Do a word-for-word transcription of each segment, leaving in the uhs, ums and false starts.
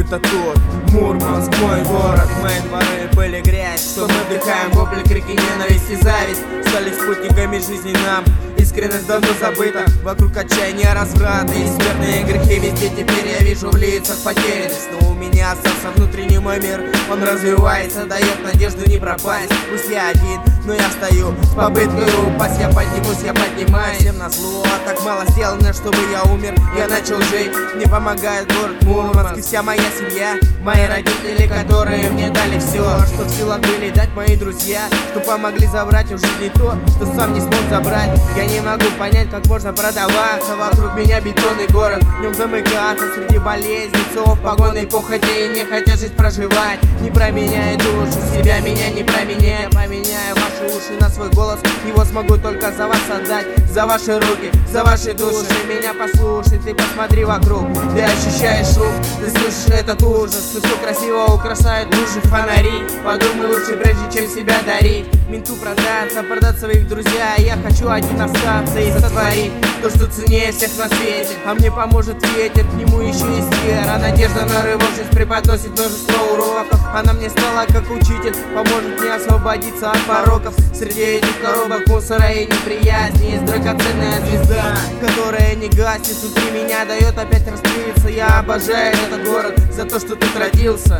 это тот Мурманск, мой город. Мои дворы были грязь, что мы вдыхаем вопли, крики, ненависть и зависть стали спутниками жизни нам. Искренность давно забыта, вокруг отчаяния, разврата и смертные грехи везде. Теперь я вижу в лицах потерянность, но у меня остался внутренний мой мир. Он развивается, дает надежду не пропасть. Пусть я один, но я стою с попыткой упасть. Я поднимусь, я поднимаюсь, всем назло, а так мало сделано, чтобы я умер. Я начал жить, мне помогает город Мурманск и вся моя семья. Мои родители, которые мне дали все, что в силах были дать мои друзья, что помогли забрать у жизни то, что сам не смог забрать. Я не могу понять, как можно продаваться. Вокруг меня бетонный город, в нем замыкаться среди болезней, цов, погоны, похоти и не хотят жить проживать. Не променяй душу, себя меня не променяй. Поменяю ваши уши на свой голос, его смогу только за вас отдать. За ваши руки, за ваши души, меня послушай, ты посмотри вокруг. Ты ощущаешь шум, ты слышишь этот ужас. Ты все красиво украшает лужи, фонари. Подумай лучше, прежде чем себя дарить. Менту продаться, продать своих друзья. Я хочу один остаться и сотворить то, что ценнее всех на свете. А мне поможет ветер, к нему еще есть вера. Надежда на рывок, жизнь преподносит множество уроков. Она мне стала как учитель, поможет мне освободиться от пороков. Среди этих коробок мусора и неприязни есть драгоценная звезда, которая не гаснет внутри меня, дает опять раскрыться. Я обожаю этот город за то, что тут родился.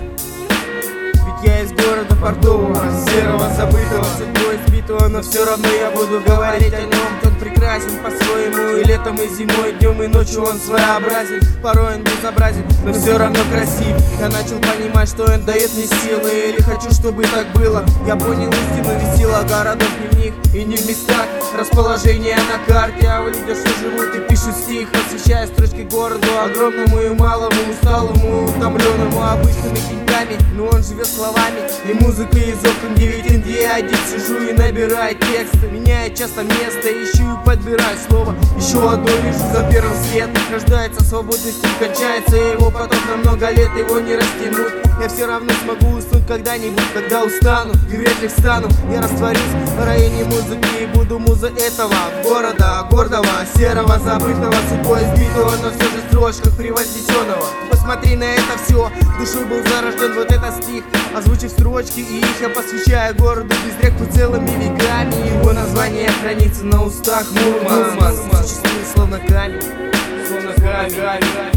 Ведь я из города портового, серого, забытого, судьбой избитого, но все равно я буду говорить о нем. Он прекрасен по-своему и летом, и зимой, днем и ночью он своеобразен. Порой он безобразен, но все равно красив. Я начал понимать, что он дает мне силы, или хочу, чтобы так было. Я понял истину, висела городов не в них и не в местах расположения на карте, а в людях, что живут и пишут стих, освещая строчки городу огромному и малому, усталому, утомленному обычными деньгами. Но он живет словами и музыкой из окон, где виден, где я один сижу и набираю тексты. Меняю часто место, ищу и подбираю слово. Еще одно вижу за первым светом. Рождается свободный стиль, кончается его поток на много лет, его не растянуть. Я все равно смогу уснуть когда-нибудь, когда устану и вряд ли встану. Я растворюсь в районе музыки и буду муза этого города, гордого, серого, забытого, судьбой избитого, но все же в строчках превознесенного. Посмотри на это все, душой был зарожден вот этот стих. Озвучив строчки и их я посвящаю городу без реку целыми веками. Его название хранится на устах Мурманск, существует словно камень, словно камень.